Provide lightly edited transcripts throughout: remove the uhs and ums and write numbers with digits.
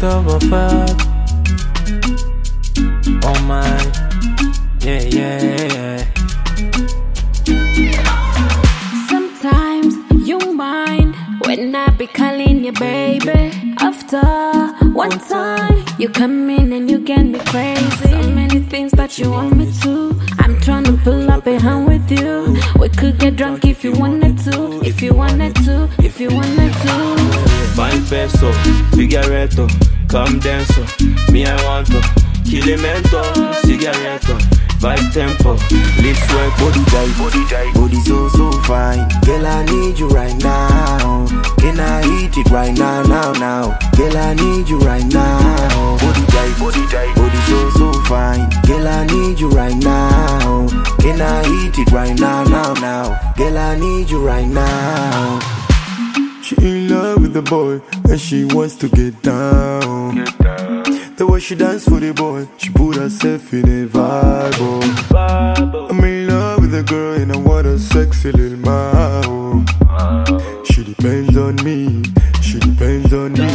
gift of a fuck. Oh my, yeah. Sometimes you mind when I be calling you baby. After one time, you come in and you get me crazy. So many things that you want me to. I'm trying to pull up a hand with you. We could get drunk if you wanted to. If you wanted to. If you wanted to. Fine peso, figuretto, come dance. Me I want to, kilimento, cigaretto, vibe tempo, lips work, body tight, body so fine. Girl, I need you right now. Can I hit it right now? Girl, I need you right now. Body tight, body so fine. Girl, I need you right now. Can I hit it right now? Girl, I need you right now. She in love with the boy and she wants to get down. The way she dance for the boy, she put herself in a vibe. Oh. I'm in love with the girl and I want a sexy little mouth. She depends on me, she depends on me.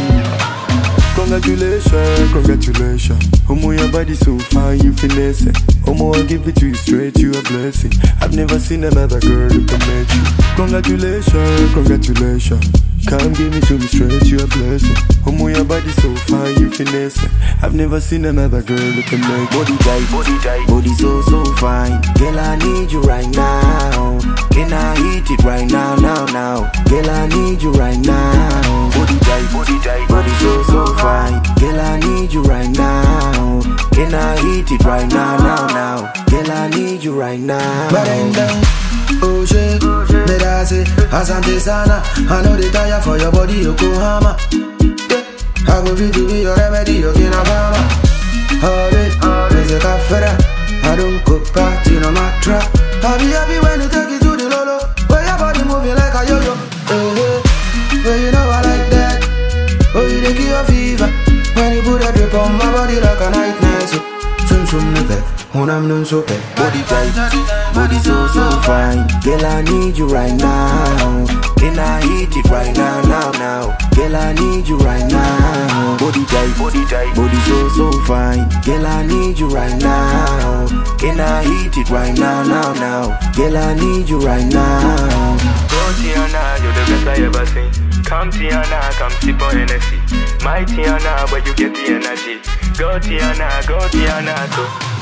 Congratulations. Homo, your body so fine, you finesse it. Homo, I give it to you straight, you a blessing. I've never seen another girl who can match you. Congratulations. Come give me to me straight, you a blessing. Homo, your body so fine, you finesse it. I've never seen another girl who can make body tight, body so fine. Girl, I need you right now. Can I hit it right now? Girl, I need you right now. Body tight, body so fine. Girl, I need you right now. Can I hit it right now? Girl, I need you right now. Oh shit, me da say, Asante Sana. I know they tire for your body, Yokohama. Yeah, I go be to be your remedy, Yokinabama. All day, there's a cafe. I don't go party no matter. I'll be happy when you take it to the lolo. Where your body moving like a yo-yo. Well, you know I like that. Oh, you dey give a fever. When you put a drip on my body like a night nurse. Sum nigga, when I'm done so bad. Body tight, body so fine. Girl, I need you right now. Can I hit it right now? Girl, I need you right now. Body tight, body so fine. Girl, I need you right now. Can I hit it right now? Girl, I need you right now. Go Tiana, you're the best I ever seen. Come Tiana, come sip on Hennessy. My Tiana, where you get the energy. Go Tiana, too.